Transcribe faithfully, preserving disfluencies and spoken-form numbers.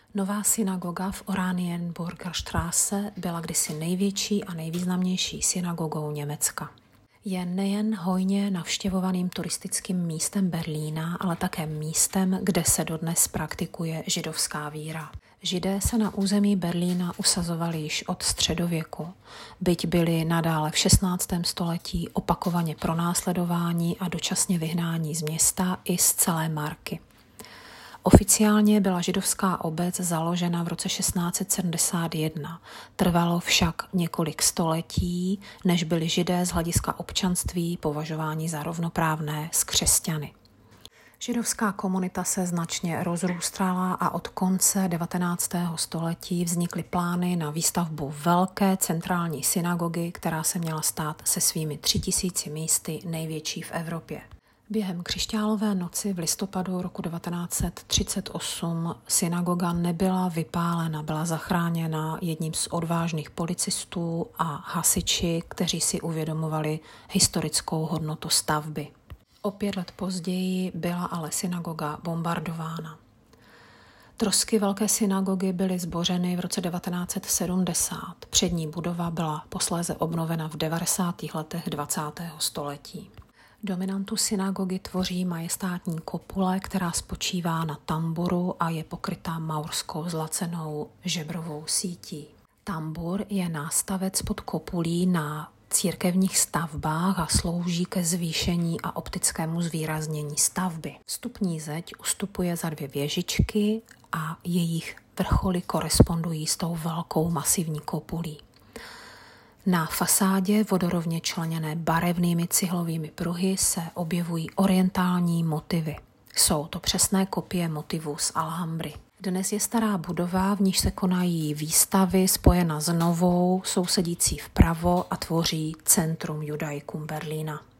Nová synagoga v Oranienburger Straße byla kdysi největší a nejvýznamnější synagogou Německa. Je nejen hojně navštěvovaným turistickým místem Berlína, ale také místem, kde se dodnes praktikuje židovská víra. Židé se na území Berlína usazovali již od středověku, byť byli nadále v šestnáctém století opakovaně pronásledováni a dočasně vyhnáni z města i z celé Marky. Oficiálně byla židovská obec založena v roce šestnáct set sedmdesát jedna. Trvalo však několik století, než byli Židé z hlediska občanství považováni za rovnoprávné s křesťany. Židovská komunita se značně rozrůstala a od konce devatenáctého století vznikly plány na výstavbu velké centrální synagogy, která se měla stát se svými tři tisíci místy největší v Evropě. Během křišťálové noci v listopadu roku devatenáct set třicet osm synagoga nebyla vypálena, byla zachráněna jedním z odvážných policistů a hasiči, kteří si uvědomovali historickou hodnotu stavby. O pět let později byla ale synagoga bombardována. Trosky velké synagogy byly zbořeny v roce devatenáct set sedmdesát. Přední budova byla posléze obnovena v devadesátých letech dvacátého století. Dominantu synagogy tvoří majestátní kopule, která spočívá na tamburu a je pokrytá maurskou zlacenou žebrovou sítí. Tambur je nástavec pod kopulí na církevních stavbách a slouží ke zvýšení a optickému zvýraznění stavby. Vstupní zeď ustupuje za dvě věžičky a jejich vrcholy korespondují s tou velkou masivní kopulí. Na fasádě vodorovně členěné barevnými cihlovými pruhy se objevují orientální motivy. Jsou to přesné kopie motivů z Alhambry. Dnes je stará budova, v níž se konají výstavy spojena s novou, sousedící vpravo a tvoří centrum judaikum Berlína.